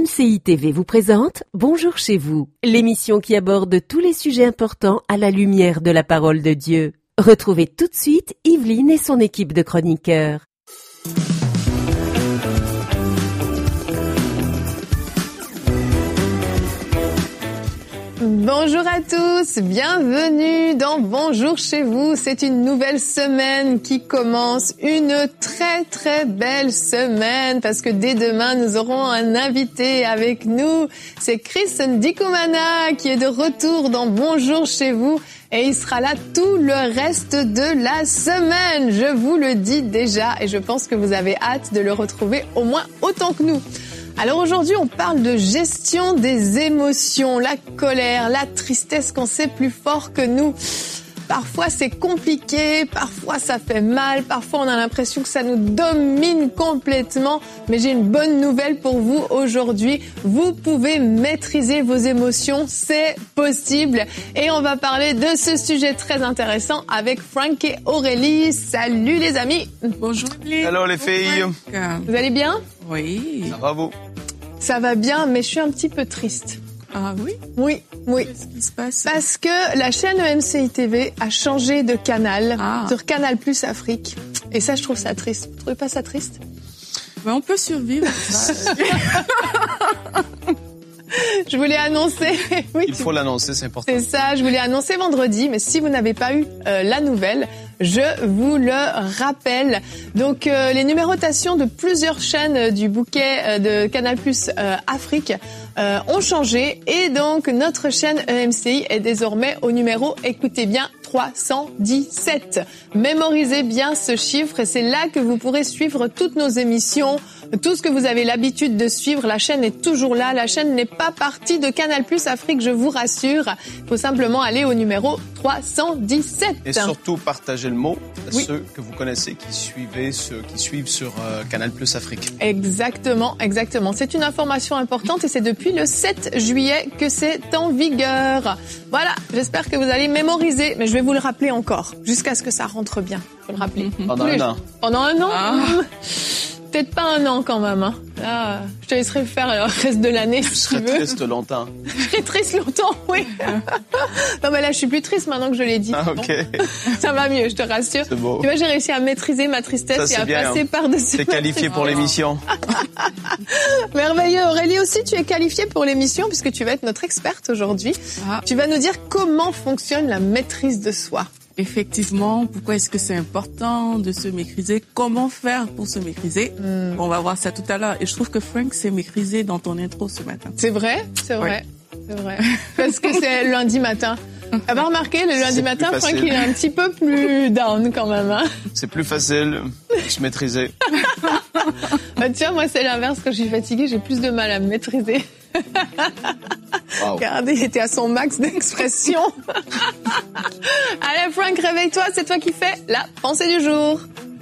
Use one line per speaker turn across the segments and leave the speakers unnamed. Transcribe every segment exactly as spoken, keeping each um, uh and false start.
C I T V vous présente Bonjour chez vous, l'émission qui aborde tous les sujets importants à la lumière de la parole de Dieu. Retrouvez tout de suite Yveline et son équipe de chroniqueurs.
Bonjour à tous, bienvenue dans Bonjour chez vous. C'est une nouvelle semaine qui commence, une très très belle semaine parce que dès demain nous aurons un invité avec nous. C'est Chris Ndikumana qui est de retour dans Bonjour chez vous et il sera là tout le reste de la semaine. Je vous le dis déjà et je pense que vous avez hâte de le retrouver au moins autant que nous. Alors aujourd'hui, on parle de gestion des émotions, la colère, la tristesse quand c'est plus fort que nous. Parfois c'est compliqué, parfois ça fait mal, parfois on a l'impression que ça nous domine complètement. Mais j'ai une bonne nouvelle pour vous aujourd'hui. Vous pouvez maîtriser vos émotions, c'est possible. Et on va parler de ce sujet très intéressant avec Frank et Aurélie. Salut les amis.
Bonjour les.
Hello les filles.
Vous allez bien?
Oui.
Ça va vous?
Ça va bien, mais je suis un petit peu triste.
Ah oui?
Oui, oui.
Qu'est-ce qui se passe?
Parce que la chaîne E M C I T V a changé de canal
ah.
sur Canal Plus Afrique. Et ça, je trouve ça triste. Vous trouvez pas ça triste?
Ben, on peut survivre.
Je voulais annoncer... Oui,
Il faut l'annoncer, c'est important.
C'est ça, je voulais annoncer vendredi, mais si vous n'avez pas eu euh, la nouvelle, je vous le rappelle. Donc, euh, les numérotations de plusieurs chaînes du bouquet euh, de Canal Plus euh, Afrique euh, ont changé. Et donc, notre chaîne E M C I est désormais au numéro, écoutez bien, trois cent dix-sept. Mémorisez bien ce chiffre et c'est là que vous pourrez suivre toutes nos émissions, tout ce que vous avez l'habitude de suivre. La chaîne est toujours là, la chaîne n'est pas partie de Canal Plus Afrique, je vous rassure. Il faut simplement aller au numéro trois cent dix-sept.
Et surtout, partagez le mot à
oui.
ceux que vous connaissez qui, suivez, ceux qui suivent sur euh, Canal Plus Afrique.
Exactement, exactement. C'est une information importante et c'est depuis le sept juillet que c'est en vigueur. Voilà, j'espère que vous allez mémoriser, mais je vais vous le rappeler encore, jusqu'à ce que ça rentre bien. Faut le rappeler.
Pendant un an.
Pendant un an
ah.
Peut-être pas un an quand même. Hein. Là, je te laisserai faire le reste de l'année
Je
si
serai
tu veux.
triste longtemps.
Je serai triste longtemps, oui. Non mais là, je suis plus triste maintenant que je l'ai dit.
Ah, ok.
Bon, ça va mieux, je te rassure.
C'est beau.
Tu vois, j'ai réussi à maîtriser ma tristesse
Ça,
et à
bien,
passer
hein.
par-dessus.
T'es qualifié pour l'émission.
Merveilleux. Aurélie aussi, tu es qualifiée pour l'émission puisque tu vas être notre experte aujourd'hui.
Ah.
Tu vas nous dire comment fonctionne la maîtrise de soi.
Effectivement, pourquoi est-ce que c'est important de se maîtriser? Comment faire pour se maîtriser?
Mm.
On va voir ça tout à l'heure. Et je trouve que Frank s'est maîtrisé dans ton intro ce matin.
C'est vrai, c'est vrai,
ouais.
c'est vrai. Parce que c'est lundi matin. T'as pas remarqué, le lundi
C'est
matin,
plus
Frank,
facile.
il est un petit peu plus down quand même. Hein.
C'est plus facile de se maîtriser.
Bah, tiens, moi, c'est l'inverse. Quand je suis fatiguée, j'ai plus de mal à me maîtriser.
Wow.
Regardez, il était à son max d'expression. Allez, Frank, réveille-toi. C'est toi qui fais la pensée du jour.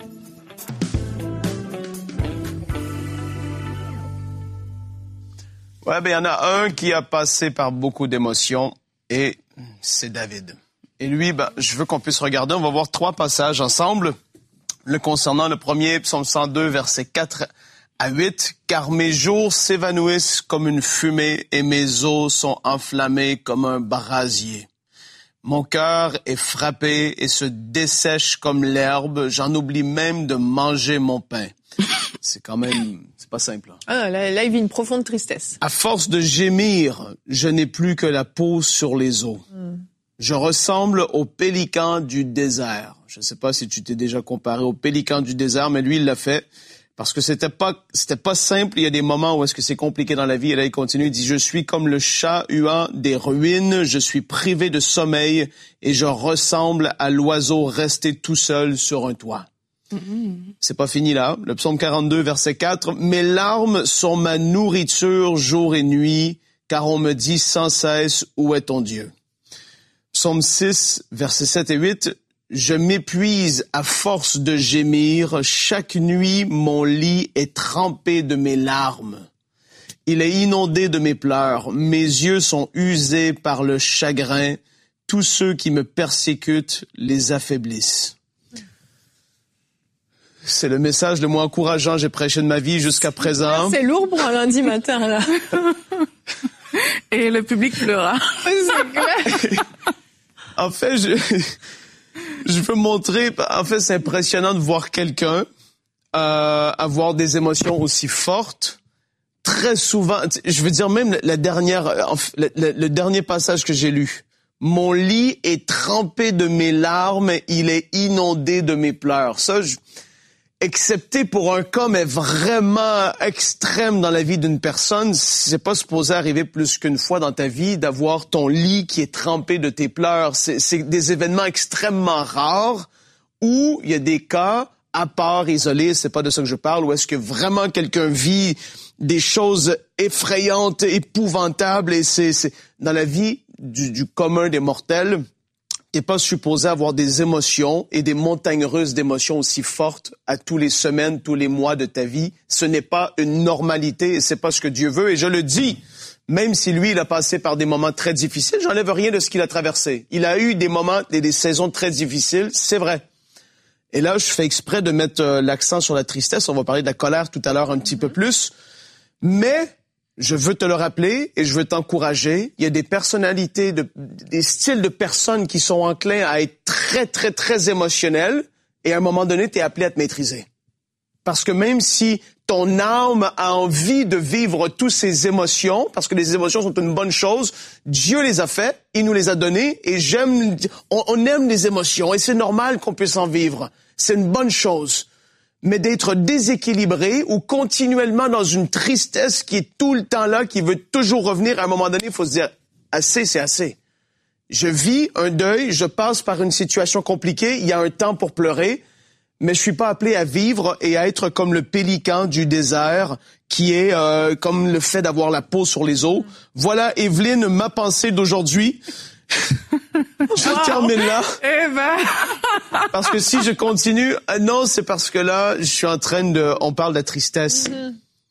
Ouais, ben il y en a un qui a passé par beaucoup d'émotions et c'est David. Et lui, ben, je veux qu'on puisse regarder. On va voir trois passages ensemble. Le concernant le premier, Psaume cent deux, versets quatre à huit. « Car mes jours s'évanouissent comme une fumée et mes os sont enflammés comme un brasier. Mon cœur est frappé et se dessèche comme l'herbe. J'en oublie même de manger mon pain. » C'est quand même, c'est pas simple. Hein?
Ah, là, là, il vit une profonde tristesse.
« À force de gémir, je n'ai plus que la peau sur les os. Mm. Je ressemble au pélican du désert. » Je ne sais pas si tu t'es déjà comparé au pélican du désert, mais lui, il l'a fait. Parce que c'était pas, c'était pas simple. Il y a des moments où est-ce que c'est compliqué dans la vie. Et là, il continue. Il dit, je suis comme le chat huant des ruines. Je suis privé de sommeil et je ressemble à l'oiseau resté tout seul sur un toit. Mm-hmm. C'est pas fini là. Le psaume quarante-deux, verset quatre. Mes larmes sont ma nourriture jour et nuit, car on me dit sans cesse, où est ton Dieu? Psaume six, versets sept et huit. Je m'épuise à force de gémir. Chaque nuit, mon lit est trempé de mes larmes. Il est inondé de mes pleurs. Mes yeux sont usés par le chagrin. Tous ceux qui me persécutent les affaiblissent. C'est le message le moins encourageant que j'ai prêché de ma vie jusqu'à présent.
C'est lourd pour un lundi matin, là.
Et le public pleura.
C'est clair.
En fait, je, je veux montrer, en fait, c'est impressionnant de voir quelqu'un euh, avoir des émotions aussi fortes. Très souvent, je veux dire même la dernière, le, le, le dernier passage que j'ai lu. Mon lit est trempé de mes larmes, il est inondé de mes pleurs. Ça, je, excepté pour un cas, mais vraiment extrême dans la vie d'une personne, c'est pas supposé arriver plus qu'une fois dans ta vie d'avoir ton lit qui est trempé de tes pleurs. C'est, c'est des événements extrêmement rares où il y a des cas à part, isolés, c'est pas de ça que je parle, où est-ce que vraiment quelqu'un vit des choses effrayantes, épouvantables, et c'est, c'est dans la vie du, du commun des mortels, t'es pas supposé avoir des émotions et des montagnes russes d'émotions aussi fortes à tous les semaines, tous les mois de ta vie. Ce n'est pas une normalité et c'est pas ce que Dieu veut. Et je le dis, même si lui, il a passé par des moments très difficiles, j'enlève rien de ce qu'il a traversé. Il a eu des moments et des saisons très difficiles, c'est vrai. Et là, je fais exprès de mettre euh, l'accent sur la tristesse. On va parler de la colère tout à l'heure un petit peu plus. Mais je veux te le rappeler et je veux t'encourager. Il y a des personnalités, de, des styles de personnes qui sont enclins à être très, très, très émotionnels. Et à un moment donné, tu es appelé à te maîtriser. Parce que même si ton âme a envie de vivre toutes ces émotions, parce que les émotions sont une bonne chose, Dieu les a faites, il nous les a données, et j'aime, on, on aime les émotions, et c'est normal qu'on puisse en vivre. C'est une bonne chose. Mais d'être déséquilibré ou continuellement dans une tristesse qui est tout le temps là, qui veut toujours revenir, à un moment donné, il faut se dire, assez, c'est assez. Je vis un deuil, je passe par une situation compliquée, il y a un temps pour pleurer, mais je suis pas appelé à vivre et à être comme le pélican du désert, qui est euh, comme le fait d'avoir la peau sur les os. Voilà, Evelyne, ma pensée d'aujourd'hui. Je wow. termine là.
Eh ben.
Parce que si je continue, euh, non, c'est parce que là, je suis en train de, on parle de la tristesse. Mm-hmm.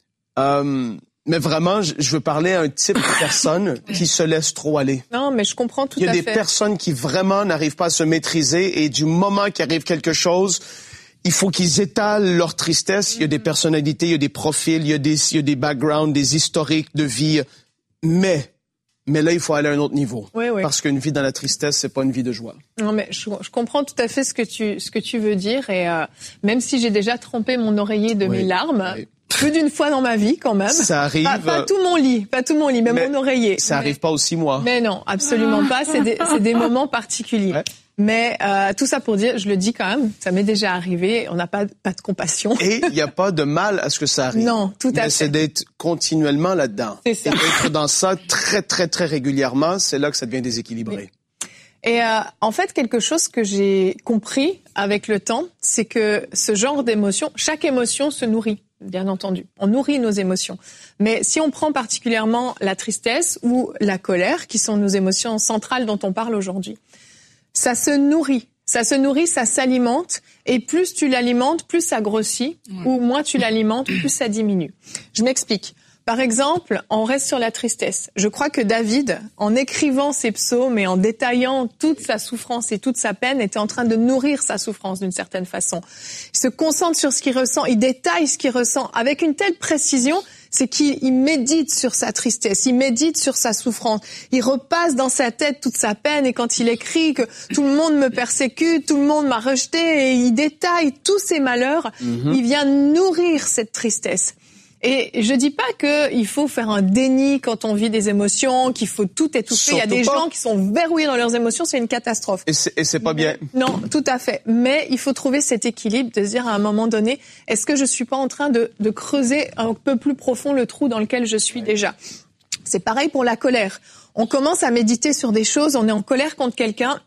Euh, mais vraiment, je, je veux parler à un type de personne qui se laisse trop aller.
Non, mais je comprends tout à fait.
Il y a des
fait.
personnes qui vraiment n'arrivent pas à se maîtriser et du moment qu'il arrive quelque chose, il faut qu'ils étalent leur tristesse. Il y a des personnalités, il y a des profils, il y a des, il y a des backgrounds, des historiques de vie. Mais, mais là, il faut aller à un autre niveau.
Oui, oui.
Parce qu'une vie dans la tristesse, c'est pas une vie de joie.
Non, mais je, je comprends tout à fait ce que tu, ce que tu veux dire. Et euh, même si j'ai déjà trempé mon oreiller de
oui,
mes larmes,
oui.
plus d'une fois dans ma vie, quand même.
Ça arrive.
Pas, pas tout mon lit, pas tout mon lit, mais, mais mon oreiller.
Ça
mais,
arrive pas aussi, moi.
Mais non, absolument pas. C'est des, c'est des moments particuliers. Ouais. Mais euh, tout ça pour dire, je le dis quand même, ça m'est déjà arrivé, on n'a pas, pas de compassion.
Et il n'y a pas de mal à ce que ça arrive.
Non, tout à
mais
fait.
C'est d'être continuellement là-dedans.
C'est ça.
Et d'être dans ça très, très, très régulièrement, c'est là que ça devient déséquilibré.
Oui. Et euh, en fait, quelque chose que j'ai compris avec le temps, c'est que ce genre d'émotion, chaque émotion se nourrit, bien entendu. On nourrit nos émotions. Mais si on prend particulièrement la tristesse ou la colère, qui sont nos émotions centrales dont on parle aujourd'hui, ça se nourrit, ça se nourrit, ça s'alimente, et plus tu l'alimentes, plus ça grossit, mmh. ou moins tu l'alimentes, plus ça diminue. Je m'explique. Par exemple, on reste sur la tristesse. Je crois que David, en écrivant ses psaumes et en détaillant toute sa souffrance et toute sa peine, était en train de nourrir sa souffrance d'une certaine façon. Il se concentre sur ce qu'il ressent, il détaille ce qu'il ressent avec une telle précision, c'est qu'il il médite sur sa tristesse, il médite sur sa souffrance, il repasse dans sa tête toute sa peine, et quand il écrit que tout le monde me persécute, tout le monde m'a rejeté, et il détaille tous ses malheurs, mm-hmm. il vient nourrir cette tristesse. Et je dis pas qu'il faut faire un déni quand on vit des émotions, qu'il faut tout étouffer. Surtout il y a des pas. gens qui sont verrouillés dans leurs émotions, c'est une catastrophe.
Et c'est, et c'est pas bien.
Non, tout à fait. Mais il faut trouver cet équilibre de se dire à un moment donné, est-ce que je suis pas en train de, de creuser un peu plus profond le trou dans lequel je suis ouais. déjà? C'est pareil pour la colère. On commence à méditer sur des choses, on est en colère contre quelqu'un.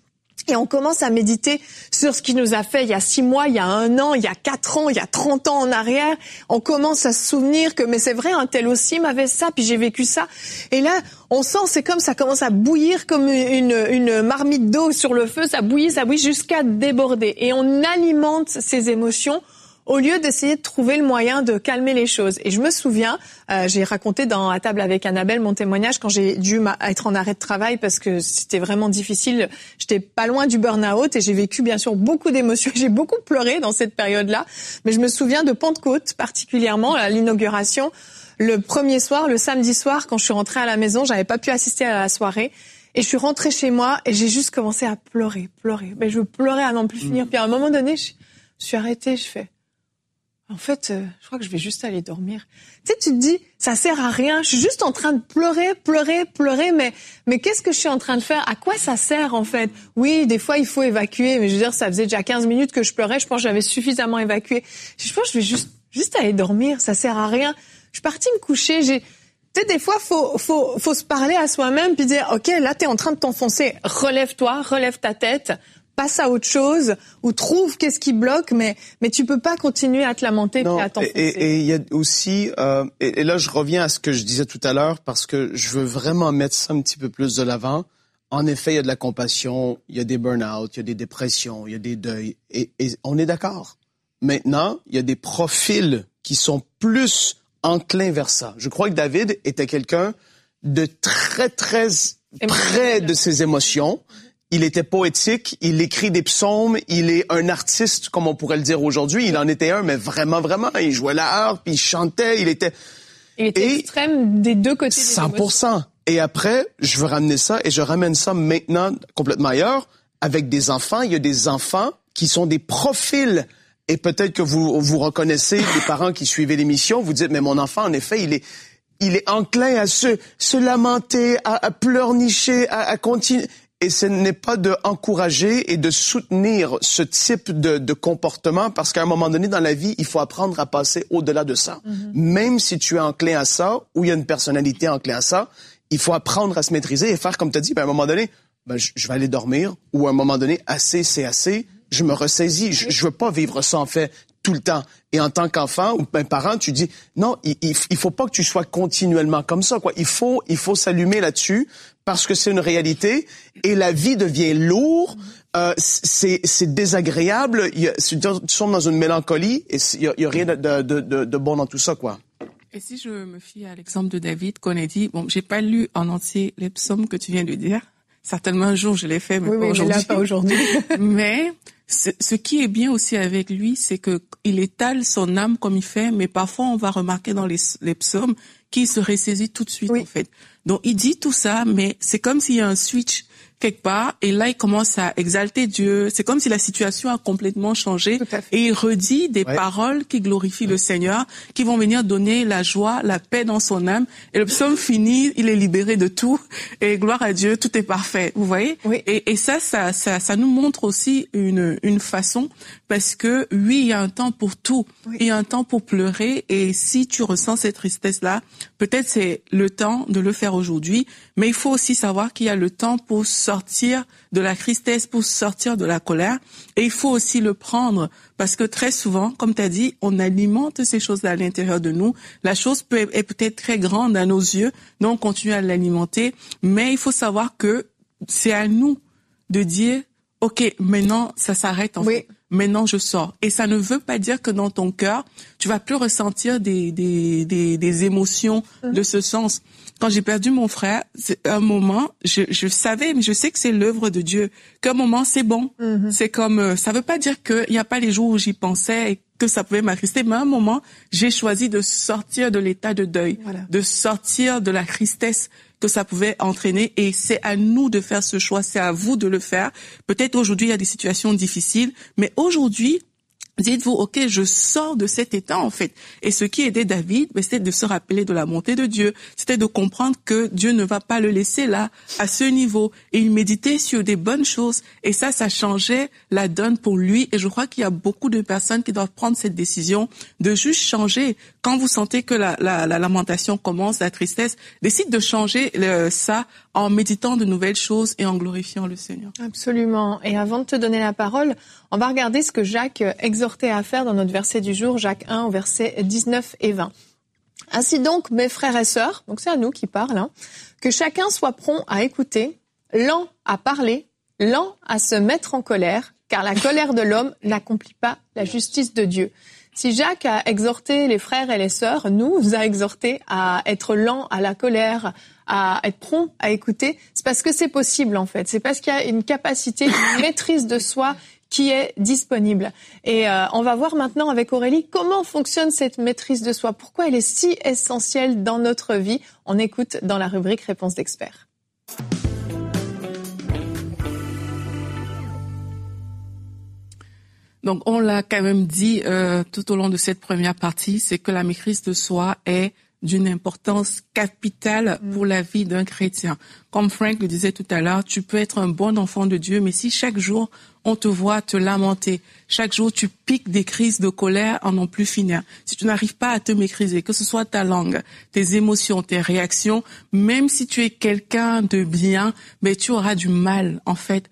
Et on commence à méditer sur ce qu'il nous a fait il y a six mois, il y a un an, il y a quatre ans, il y a trente ans en arrière. On commence à se souvenir que, mais c'est vrai, un tel aussi m'avait ça, puis j'ai vécu ça. Et là, on sent, c'est comme ça commence à bouillir comme une, une marmite d'eau sur le feu, ça bouillit, ça bouillit jusqu'à déborder. Et on alimente ces émotions au lieu d'essayer de trouver le moyen de calmer les choses. Et je me souviens, euh, j'ai raconté dans À table avec Annabelle mon témoignage quand j'ai dû être en arrêt de travail parce que c'était vraiment difficile. J'étais pas loin du burn-out et j'ai vécu bien sûr beaucoup d'émotions. J'ai beaucoup pleuré dans cette période-là. Mais je me souviens de Pentecôte particulièrement, à l'inauguration. Le premier soir, le samedi soir, quand je suis rentrée à la maison, j'avais pas pu assister à la soirée. Et je suis rentrée chez moi et j'ai juste commencé à pleurer, pleurer. Mais je pleurais à n'en plus finir. Puis à un moment donné, je je suis arrêtée, je fais, en fait, euh, je crois que je vais juste aller dormir. Tu sais, tu te dis, ça sert à rien. Je suis juste en train de pleurer, pleurer, pleurer. Mais, mais qu'est-ce que je suis en train de faire? À quoi ça sert, en fait? Oui, des fois, il faut évacuer. Mais je veux dire, ça faisait déjà quinze minutes que je pleurais. Je pense que j'avais suffisamment évacué. Je pense que je vais juste, juste aller dormir. Ça sert à rien. Je suis partie me coucher. J'ai, tu sais, des fois, faut, faut, faut se parler à soi-même puis dire, OK, là, t'es en train de t'enfoncer. Relève-toi, relève ta tête. Passe à autre chose ou trouve qu'est-ce qui bloque, mais mais tu peux pas continuer à te lamenter
non,
et à t'enfoncer.
Et il y a aussi, euh, et, et là je reviens à ce que je disais tout à l'heure parce que je veux vraiment mettre ça un petit peu plus de l'avant. En effet, il y a de la compassion, il y a des burn-out, il y a des dépressions, il y a des deuils, et, et on est d'accord. Maintenant, il y a des profils qui sont plus enclins vers ça. Je crois que David était quelqu'un de très très près de ses émotions. Il était poétique, il écrit des psaumes, il est un artiste, comme on pourrait le dire aujourd'hui. Il en était un, mais vraiment, vraiment. Il jouait la harpe, il chantait, il était...
Il était et extrême des deux côtés des
cent pour cent. Et après, je veux ramener ça, et je ramène ça maintenant complètement ailleurs. Avec des enfants, il y a des enfants qui sont des profils. Et peut-être que vous vous reconnaissez, les parents qui suivaient l'émission, vous dites, mais mon enfant, en effet, il est... il est enclin à se, se lamenter, à, à pleurnicher, à, à continuer... Et ce n'est pas de encourager et de soutenir ce type de, de comportement parce qu'à un moment donné dans la vie, il faut apprendre à passer au-delà de ça. Mm-hmm. Même si tu es enclin à ça ou il y a une personnalité enclin à ça, il faut apprendre à se maîtriser et faire comme tu as dit. Ben, à un moment donné, ben, je, je vais aller dormir ou à un moment donné, assez, c'est assez. Je me ressaisis. Je, je veux pas vivre ça en fait tout le temps. Et en tant qu'enfant ou un parent, tu dis non, il, il, il faut pas que tu sois continuellement comme ça. Quoi. Il faut, il faut s'allumer là-dessus. Parce que c'est une réalité et la vie devient lourde, euh, c'est, c'est désagréable, il y a, tu tombes dans une mélancolie et il y a, il y a rien de, de, de, de bon dans tout ça, quoi.
Et si je me fie à l'exemple de David, qu'on a dit, bon, j'ai pas lu en entier les psaumes que tu viens de dire. Certainement un jour je l'ai fait, mais
oui,
pas
oui,
aujourd'hui.
Mais là, pas aujourd'hui.
Mais ce, ce qui est bien aussi avec lui, c'est que il étale son âme comme il fait, mais parfois on va remarquer dans les, les psaumes qu'il se ressaisit tout de suite, oui. En fait. Donc, il dit tout ça, mais c'est comme s'il y a un switch quelque part, et là, il commence à exalter Dieu. C'est comme si la situation a complètement changé, et il redit des ouais. paroles qui glorifient le Seigneur, qui vont venir donner la joie, la paix dans son âme. Et le psaume finit, il est libéré de tout, et gloire à Dieu, tout est parfait. Vous voyez? Oui. Et, et ça, ça, ça, ça nous montre aussi une, une façon, parce que oui, il y a un temps pour tout. Oui. Il y a un temps pour pleurer, et si tu ressens cette tristesse-là, peut-être c'est le temps de le faire aujourd'hui, mais il faut aussi savoir qu'il y a le temps pour sortir de la tristesse, pour sortir de la colère, et il faut aussi le prendre, parce que très souvent, comme tu as dit, on alimente ces choses-là à l'intérieur de nous. La chose peut est peut-être très grande à nos yeux, donc on continue à l'alimenter, mais il faut savoir que c'est à nous de dire, OK, maintenant ça s'arrête en oui. fait. Maintenant je sors. Et ça ne veut pas dire que dans ton cœur, tu vas plus ressentir des des des, des émotions mmh. de ce sens. Quand j'ai perdu mon frère, c'est un moment, je je savais, mais je sais que c'est l'œuvre de Dieu. Qu'un moment c'est bon. Mmh. C'est comme, ça veut pas dire que il y a pas les jours où j'y pensais et que ça pouvait m'attrister, mais à un moment, j'ai choisi de sortir de l'état de deuil, voilà. de sortir de la tristesse que ça pouvait entraîner, et c'est à nous de faire ce choix, c'est à vous de le faire. Peut-être aujourd'hui, il y a des situations difficiles, mais aujourd'hui, dites-vous, OK, je sors de cet état, en fait. Et ce qui aidait David, ben, c'était de se rappeler de la bonté de Dieu. C'était de comprendre que Dieu ne va pas le laisser là, à ce niveau. Et il méditait sur des bonnes choses. Et ça, ça changeait la donne pour lui. Et je crois qu'il y a beaucoup de personnes qui doivent prendre cette décision de juste changer. Quand vous sentez que la, la, la lamentation commence, la tristesse, décide de changer le, ça en méditant de nouvelles choses et en glorifiant le Seigneur.
Absolument. Et avant de te donner la parole, on va regarder ce que Jacques exhortait à faire dans notre verset du jour, Jacques un, au verset dix-neuf et vingt. Ainsi donc, mes frères et sœurs, donc c'est à nous qui parle, hein, que chacun soit prompt à écouter, lent à parler, lent à se mettre en colère, car la colère de l'homme n'accomplit pas la justice de Dieu. Si Jacques a exhorté les frères et les sœurs, nous a exhorté à être lents à la colère, à être prompt à écouter, c'est parce que c'est possible en fait. C'est parce qu'il y a une capacité, une maîtrise de soi qui est disponible. Et euh, on va voir maintenant avec Aurélie comment fonctionne cette maîtrise de soi, pourquoi elle est si essentielle dans notre vie. On écoute dans la rubrique Réponse d'experts.
Donc, on l'a quand même dit euh, tout au long de cette première partie, c'est que la maîtrise de soi est d'une importance capitale pour la vie d'un chrétien. Comme Frank le disait tout à l'heure, tu peux être un bon enfant de Dieu, mais si chaque jour on te voit te lamenter, chaque jour tu piques des crises de colère en n'en plus finir, si tu n'arrives pas à te maîtriser, que ce soit ta langue, tes émotions, tes réactions, même si tu es quelqu'un de bien, mais tu auras du mal en fait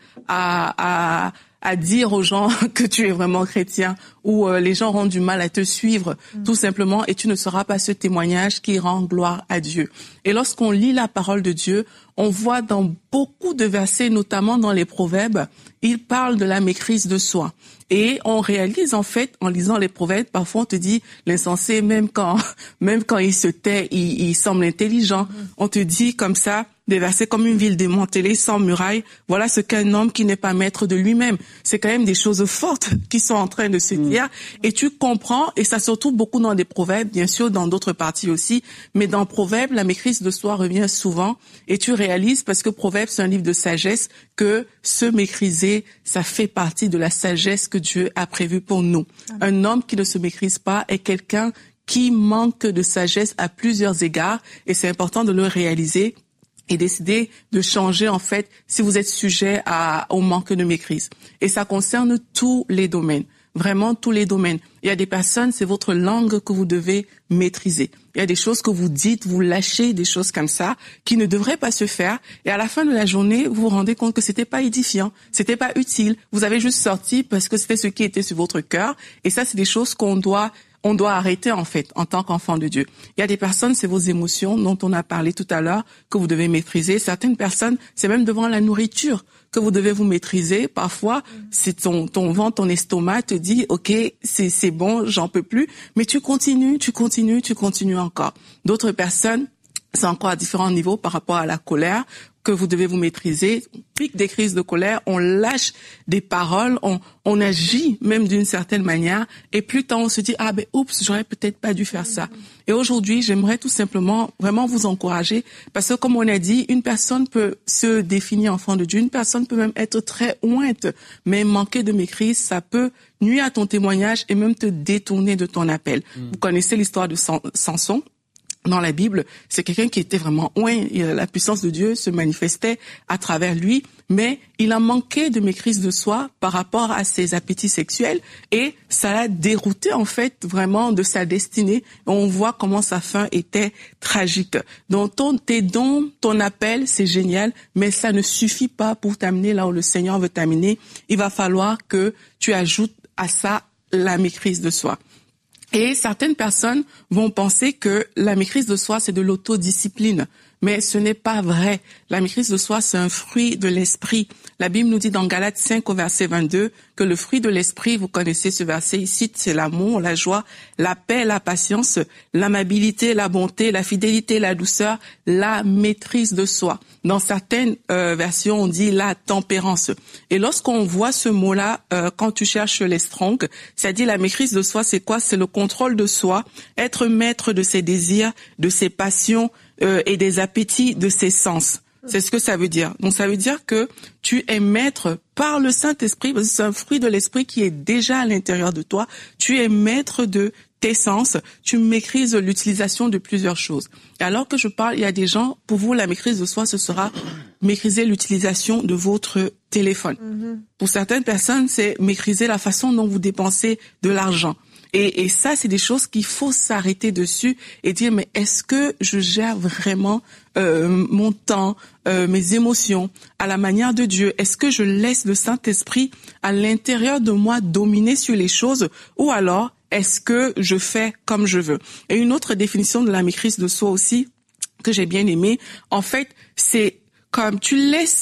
à, à à dire aux gens que tu es vraiment chrétien, ou euh, les gens auront du mal à te suivre, mmh. tout simplement, et tu ne seras pas ce témoignage qui rend gloire à Dieu. Et lorsqu'on lit la parole de Dieu, on voit dans beaucoup de versets, notamment dans les Proverbes, il parle de la maîtrise de soi. Et on réalise, en fait, en lisant les Proverbes, parfois on te dit, l'insensé, même quand, même quand il se tait, il, il semble intelligent. Mmh. On te dit comme ça, des versets comme une ville démantelée, sans muraille. Voilà ce qu'un homme qui n'est pas maître de lui-même. C'est quand même des choses fortes qui sont en train de se dire. Mmh. Et tu comprends, et ça se retrouve beaucoup dans des Proverbes, bien sûr, dans d'autres parties aussi. Mais dans Proverbes, la maîtrise de soi revient souvent. Et tu réalises, parce que Proverbes, c'est un livre de sagesse, que se maîtriser, ça fait partie de la sagesse que Dieu a prévue pour nous. Mmh. Un homme qui ne se maîtrise pas est quelqu'un qui manque de sagesse à plusieurs égards. Et c'est important de le réaliser et décider de changer, en fait, si vous êtes sujet à, au manque de maîtrise. Et ça concerne tous les domaines, vraiment tous les domaines. Il y a des personnes, c'est votre langue que vous devez maîtriser. Il y a des choses que vous dites, vous lâchez, des choses comme ça, qui ne devraient pas se faire. Et à la fin de la journée, vous vous rendez compte que c'était pas édifiant, c'était pas utile. Vous avez juste sorti parce que c'était ce qui était sur votre cœur. Et ça, c'est des choses qu'on doit On doit arrêter, en fait, en tant qu'enfant de Dieu. Il y a des personnes, c'est vos émotions dont on a parlé tout à l'heure, que vous devez maîtriser. Certaines personnes, c'est même devant la nourriture que vous devez vous maîtriser. Parfois, c'est ton, ton ventre, ton estomac te dit, OK, c'est, c'est bon, j'en peux plus. Mais tu continues, tu continues, tu continues encore. D'autres personnes, c'est encore à différents niveaux par rapport à la colère, que vous devez vous maîtriser. On pique des crises de colère, on lâche des paroles, on, on agit même d'une certaine manière. Et plus tard, on se dit, ah ben, oups, j'aurais peut-être pas dû faire ça. Et aujourd'hui, j'aimerais tout simplement vraiment vous encourager, parce que comme on a dit, une personne peut se définir enfant de Dieu, une personne peut même être très ointe, mais manquer de maîtrise, ça peut nuire à ton témoignage et même te détourner de ton appel. Mmh. Vous connaissez l'histoire de Samson. Dans la Bible, c'est quelqu'un qui était vraiment oint. La puissance de Dieu se manifestait à travers lui, mais il a manqué de maîtrise de soi par rapport à ses appétits sexuels et ça l'a dérouté en fait vraiment de sa destinée. On voit comment sa fin était tragique. Donc ton, tes dons, ton appel, c'est génial, mais ça ne suffit pas pour t'amener là où le Seigneur veut t'amener. Il va falloir que tu ajoutes à ça la maîtrise de soi. Et certaines personnes vont penser que la maîtrise de soi, c'est de l'autodiscipline. Mais ce n'est pas vrai. La maîtrise de soi, c'est un fruit de l'esprit. La Bible nous dit dans Galates cinq au verset vingt-deux que le fruit de l'esprit, vous connaissez ce verset ici, c'est l'amour, la joie, la paix, la patience, l'amabilité, la bonté, la fidélité, la douceur, la maîtrise de soi. Dans certaines euh, versions, on dit la tempérance. Et lorsqu'on voit ce mot-là, euh, quand tu cherches les Strong, ça dit la maîtrise de soi, c'est quoi? C'est le contrôle de soi, être maître de ses désirs, de ses passions, Euh, et des appétits de ses sens. C'est ce que ça veut dire. Donc ça veut dire que tu es maître par le Saint-Esprit, parce que c'est un fruit de l'Esprit qui est déjà à l'intérieur de toi. Tu es maître de tes sens, tu maîtrises l'utilisation de plusieurs choses. Et alors que je parle, il y a des gens, pour vous, la maîtrise de soi, ce sera maîtriser l'utilisation de votre téléphone. Mm-hmm. Pour certaines personnes, c'est maîtriser la façon dont vous dépensez de l'argent. Et, et ça, c'est des choses qu'il faut s'arrêter dessus et dire, mais est-ce que je gère vraiment euh, mon temps, euh, mes émotions à la manière de Dieu? Est-ce que je laisse le Saint-Esprit à l'intérieur de moi dominer sur les choses, ou alors est-ce que je fais comme je veux? Et une autre définition de la maîtrise de soi aussi, que j'ai bien aimée, en fait, c'est comme tu laisses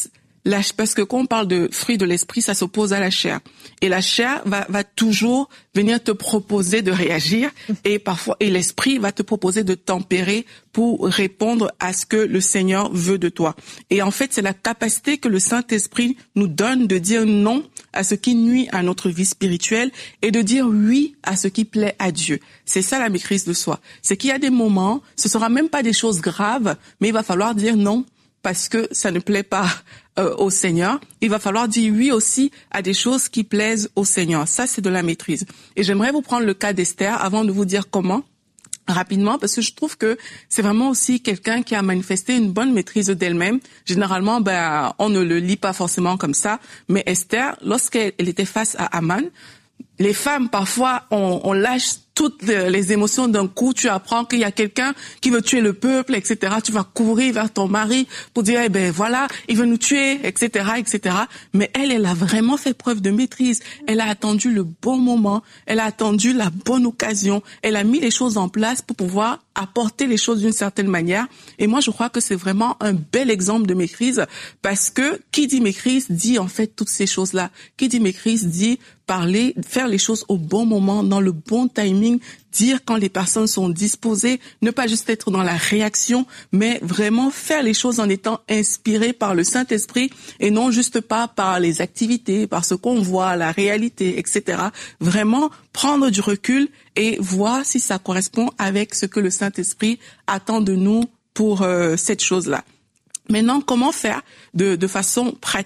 La, parce que quand on parle de fruit de l'esprit, ça s'oppose à la chair. Et la chair va, va toujours venir te proposer de réagir et parfois, et l'esprit va te proposer de tempérer pour répondre à ce que le Seigneur veut de toi. Et en fait, c'est la capacité que le Saint-Esprit nous donne de dire non à ce qui nuit à notre vie spirituelle et de dire oui à ce qui plaît à Dieu. C'est ça la maîtrise de soi. C'est qu'il y a des moments, ce sera même pas des choses graves, mais il va falloir dire non parce que ça ne plaît pas euh, au Seigneur. Il va falloir dire oui aussi à des choses qui plaisent au Seigneur. Ça, c'est de la maîtrise. Et j'aimerais vous prendre le cas d'Esther avant de vous dire comment, rapidement, parce que je trouve que c'est vraiment aussi quelqu'un qui a manifesté une bonne maîtrise d'elle-même. Généralement, ben, on ne le lit pas forcément comme ça, mais Esther, lorsqu'elle elle était face à Haman, les femmes, parfois, on, on lâche toutes les émotions d'un coup. Tu apprends qu'il y a quelqu'un qui veut tuer le peuple, et cetera. Tu vas courir vers ton mari pour dire, eh ben voilà, il veut nous tuer, et cetera, et cetera. Mais elle, elle a vraiment fait preuve de maîtrise. Elle a attendu le bon moment. Elle a attendu la bonne occasion. Elle a mis les choses en place pour pouvoir apporter les choses d'une certaine manière. Et moi, je crois que c'est vraiment un bel exemple de maîtrise parce que qui dit maîtrise dit en fait toutes ces choses-là. Qui dit maîtrise dit parler, faire les choses au bon moment, dans le bon timing, dire quand les personnes sont disposées, ne pas juste être dans la réaction, mais vraiment faire les choses en étant inspiré par le Saint-Esprit et non juste pas par les activités, par ce qu'on voit, la réalité, et cetera. Vraiment prendre du recul et voir si ça correspond avec ce que le Saint-Esprit attend de nous pour euh, cette chose-là. Maintenant, comment faire de, de façon pratique ?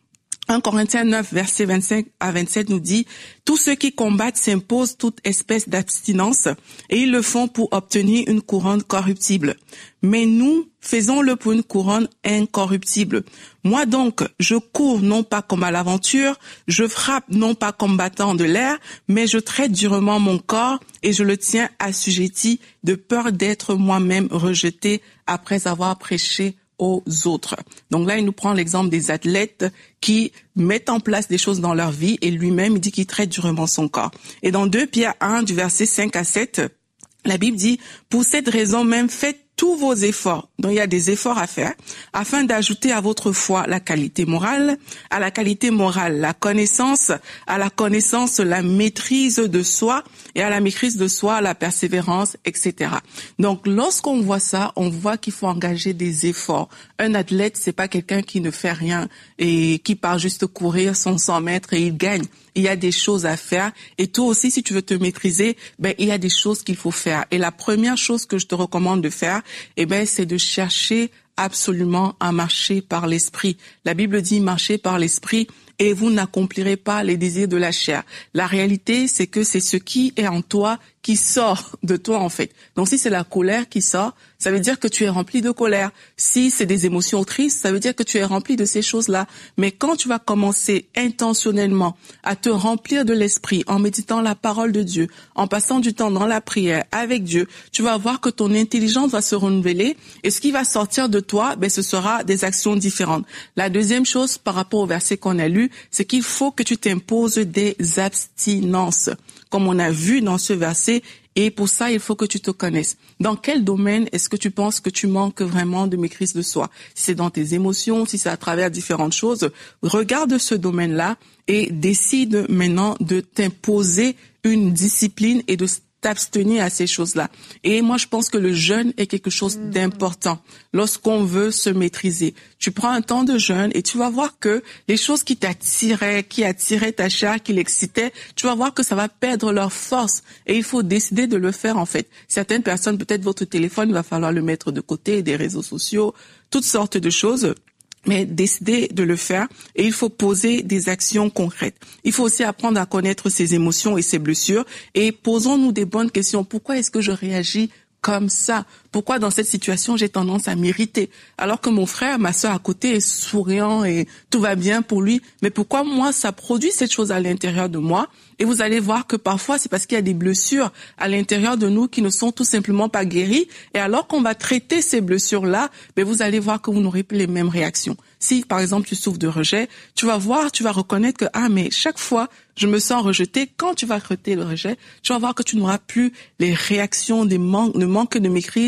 un Corinthiens neuf, versets vingt-cinq à vingt-sept nous dit « Tous ceux qui combattent s'imposent toute espèce d'abstinence et ils le font pour obtenir une couronne corruptible. Mais nous, faisons-le pour une couronne incorruptible. Moi donc, je cours non pas comme à l'aventure, je frappe non pas comme battant de l'air, mais je traite durement mon corps et je le tiens assujetti de peur d'être moi-même rejeté après avoir prêché aux autres. » Donc là, il nous prend l'exemple des athlètes qui mettent en place des choses dans leur vie et lui-même, il dit qu'il traite durement son corps. Et dans deux Pierre un, du verset cinq à sept, la Bible dit « Pour cette raison même, faites tous vos efforts. » Donc il y a des efforts à faire afin d'ajouter à votre foi la qualité morale, à la qualité morale la connaissance, à la connaissance la maîtrise de soi et à la maîtrise de soi la persévérance, et cetera. Donc lorsqu'on voit ça, on voit qu'il faut engager des efforts. Un athlète, c'est pas quelqu'un qui ne fait rien et qui part juste courir son cent mètres et il gagne. Il y a des choses à faire et toi aussi, si tu veux te maîtriser, ben il y a des choses qu'il faut faire. Et la première chose que je te recommande de faire, eh ben c'est de chercher absolument à marcher par l'esprit. La Bible dit marcher par l'esprit et vous n'accomplirez pas les désirs de la chair. La réalité, c'est que c'est ce qui est en toi qui sort de toi, en fait. Donc, si c'est la colère qui sort, ça veut dire que tu es rempli de colère. Si c'est des émotions tristes, ça veut dire que tu es rempli de ces choses-là. Mais quand tu vas commencer intentionnellement à te remplir de l'esprit, en méditant la parole de Dieu, en passant du temps dans la prière avec Dieu, tu vas voir que ton intelligence va se renouveler et ce qui va sortir de toi, ben, ce sera des actions différentes. La deuxième chose par rapport au verset qu'on a lu, c'est qu'il faut que tu t'imposes des abstinences, comme on a vu dans ce verset, et pour ça, il faut que tu te connaisses. Dans quel domaine est-ce que tu penses que tu manques vraiment de maîtrise de soi? Si c'est dans tes émotions, si c'est à travers différentes choses, regarde ce domaine-là et décide maintenant de t'imposer une discipline et de t'abstenir à ces choses-là. Et moi, je pense que le jeûne est quelque chose d'important lorsqu'on veut se maîtriser. Tu prends un temps de jeûne et tu vas voir que les choses qui t'attiraient, qui attiraient ta chair, qui l'excitaient, tu vas voir que ça va perdre leur force. Et il faut décider de le faire, en fait. Certaines personnes, peut-être votre téléphone, il va falloir le mettre de côté, des réseaux sociaux, toutes sortes de choses. Mais décider de le faire et il faut poser des actions concrètes. Il faut aussi apprendre à connaître ses émotions et ses blessures et posons-nous des bonnes questions. Pourquoi est-ce que je réagis comme ça? Pourquoi dans cette situation j'ai tendance à m'irriter alors que mon frère, ma sœur à côté est souriant et tout va bien pour lui? Mais pourquoi moi ça produit cette chose à l'intérieur de moi? Et vous allez voir que parfois c'est parce qu'il y a des blessures à l'intérieur de nous qui ne sont tout simplement pas guéries. Et alors qu'on va traiter ces blessures-là, ben vous allez voir que vous n'aurez plus les mêmes réactions. Si par exemple tu souffres de rejet, tu vas voir, tu vas reconnaître que ah mais chaque fois je me sens rejeté. Quand tu vas traiter le rejet, tu vas voir que tu n'auras plus les réactions des manques, de manque de maîtrise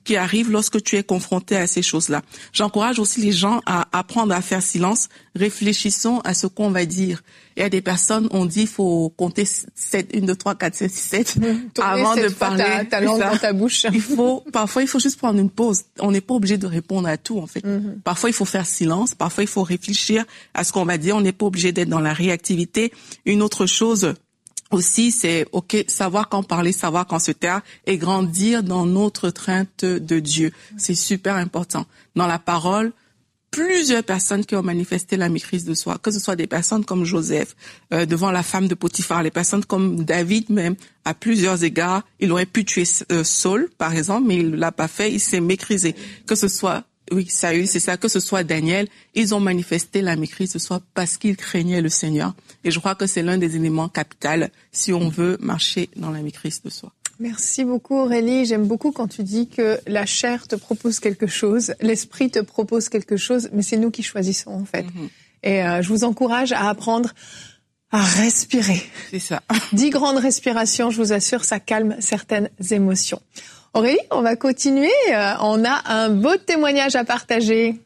qui arrivent lorsque tu es confronté à ces choses-là. J'encourage aussi les gens à apprendre à faire silence. Réfléchissons à ce qu'on va dire. Il y a des personnes, on dit, il faut compter sept, une, deux, trois, quatre, cinq, six, sept avant de parler.
Ta, ta langue dans ta bouche.
Il faut, parfois, il faut juste prendre une pause. On n'est pas obligé de répondre à tout, en fait. Mm-hmm. Parfois, il faut faire silence. Parfois, il faut réfléchir à ce qu'on va dire. On n'est pas obligé d'être dans la réactivité. Une autre chose aussi, c'est, OK, savoir quand parler, savoir quand se taire et grandir dans notre crainte de Dieu. C'est super important. Dans la parole, plusieurs personnes qui ont manifesté la maîtrise de soi, que ce soit des personnes comme Joseph, euh, devant la femme de Potiphar, les personnes comme David même, à plusieurs égards, il aurait pu tuer euh, Saul, par exemple, mais il l'a pas fait, il s'est maîtrisé. Que ce soit, oui, Saül, c'est ça, que ce soit Daniel, ils ont manifesté la maîtrise de soi parce qu'ils craignaient le Seigneur. Et je crois que c'est l'un des éléments capitaux si on veut marcher dans la maîtrise de soi.
Merci beaucoup Aurélie. J'aime beaucoup quand tu dis que la chair te propose quelque chose, l'esprit te propose quelque chose, mais c'est nous qui choisissons en fait. Mm-hmm. Et euh, je vous encourage à apprendre à respirer.
C'est ça.
Dix grandes respirations, je vous assure, ça calme certaines émotions. Aurélie, on va continuer. Euh, on a un beau témoignage à partager.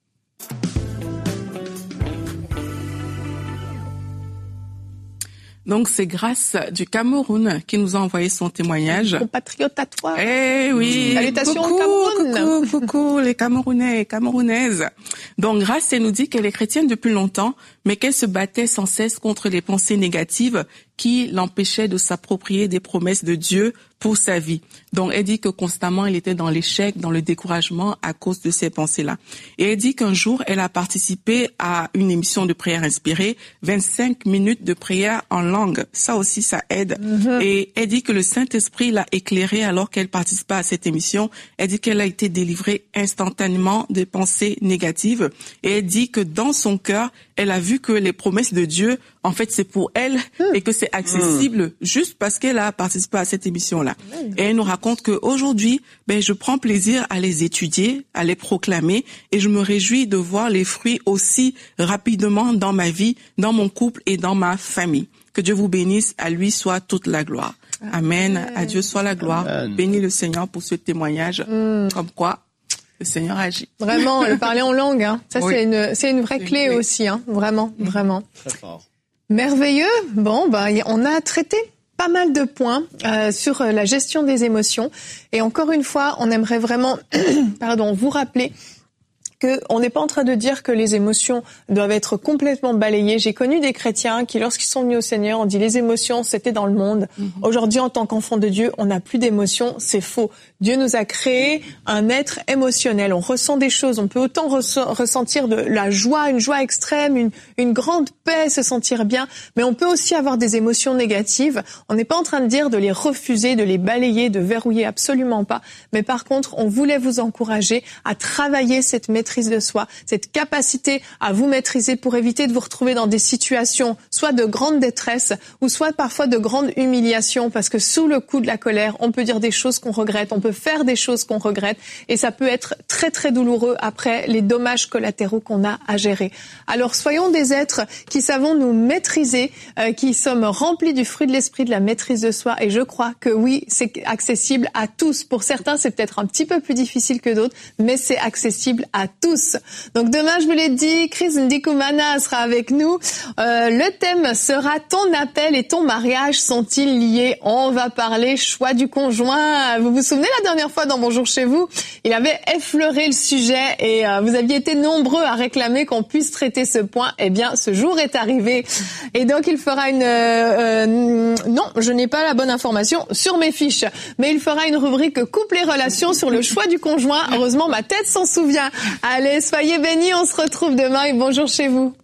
Donc, c'est grâce du Cameroun qui nous a envoyé son témoignage.
Compatriote à toi.
Eh oui.
Salutations
coucou,
au Cameroun.
Coucou, coucou, les Camerounais et Camerounaises. Donc, Grâce, elle nous dit qu'elle est chrétienne depuis longtemps, mais qu'elle se battait sans cesse contre les pensées négatives qui l'empêchaient de s'approprier des promesses de Dieu pour sa vie. Donc, elle dit que constamment, elle était dans l'échec, dans le découragement à cause de ces pensées-là. Et elle dit qu'un jour, elle a participé à une émission de prière inspirée, vingt-cinq minutes de prière en langue. Ça aussi, ça aide. Mm-hmm. Et elle dit que le Saint-Esprit l'a éclairée alors qu'elle participait à cette émission. Elle dit qu'elle a été délivrée instantanément des pensées négatives. Et elle dit que dans son cœur, elle a vu que les promesses de Dieu, en fait, c'est pour elle mm. et que c'est accessible mm. juste parce qu'elle a participé à cette émission-là. Mm. Et elle nous raconte qu'aujourd'hui, ben, je prends plaisir à les étudier, à les proclamer et je me réjouis de voir les fruits aussi rapidement dans ma vie, dans mon couple et dans ma famille. Que Dieu vous bénisse, à lui soit toute la gloire. Amen. Amen. À Dieu soit la gloire. Amen. Bénis le Seigneur pour ce témoignage. Mm. Comme quoi, le Seigneur agit.
Vraiment, le parler en langue, hein. Ça oui. c'est une c'est une vraie c'est clé, une clé aussi, hein. Vraiment, mmh. vraiment.
Très fort.
Merveilleux. Bon, bah on a traité pas mal de points euh, sur la gestion des émotions et encore une fois, on aimerait vraiment, pardon, vous rappeler que on n'est pas en train de dire que les émotions doivent être complètement balayées. J'ai connu des chrétiens qui, lorsqu'ils sont venus au Seigneur, ont dit les émotions, c'était dans le monde. Mm-hmm. Aujourd'hui, en tant qu'enfant de Dieu, on n'a plus d'émotions. C'est faux. Dieu nous a créé un être émotionnel. On ressent des choses. On peut autant res- ressentir de la joie, une joie extrême, une, une grande paix, se sentir bien. Mais on peut aussi avoir des émotions négatives. On n'est pas en train de dire de les refuser, de les balayer, de verrouiller, absolument pas. Mais par contre, on voulait vous encourager à travailler cette maîtrise de soi, cette capacité à vous maîtriser pour éviter de vous retrouver dans des situations soit de grande détresse ou soit parfois de grande humiliation parce que sous le coup de la colère, on peut dire des choses qu'on regrette, on peut faire des choses qu'on regrette et ça peut être très très douloureux après les dommages collatéraux qu'on a à gérer. Alors soyons des êtres qui savons nous maîtriser, euh, qui sommes remplis du fruit de l'esprit de la maîtrise de soi et je crois que oui, c'est accessible à tous. Pour certains, c'est peut-être un petit peu plus difficile que d'autres, mais c'est accessible à tous. Donc demain, je vous l'ai dit, Chris Ndikumana sera avec nous. Euh, le thème sera ton appel et ton mariage sont-ils liés? On va parler choix du conjoint. Vous vous souvenez la dernière fois dans Bonjour chez vous, il avait effleuré le sujet et euh, vous aviez été nombreux à réclamer qu'on puisse traiter ce point. Eh bien, ce jour est arrivé. Et donc, il fera une... Euh, euh, non, je n'ai pas la bonne information sur mes fiches, mais il fera une rubrique couple et relations sur le choix du conjoint. Heureusement, ma tête s'en souvient. Allez, soyez bénis, on se retrouve demain et bonjour chez vous.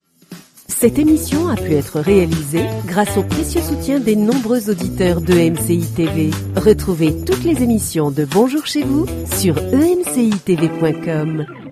Cette émission a pu être réalisée grâce au précieux soutien des nombreux auditeurs de M C I T V. Retrouvez toutes les émissions de Bonjour chez vous sur e m c i t v point com.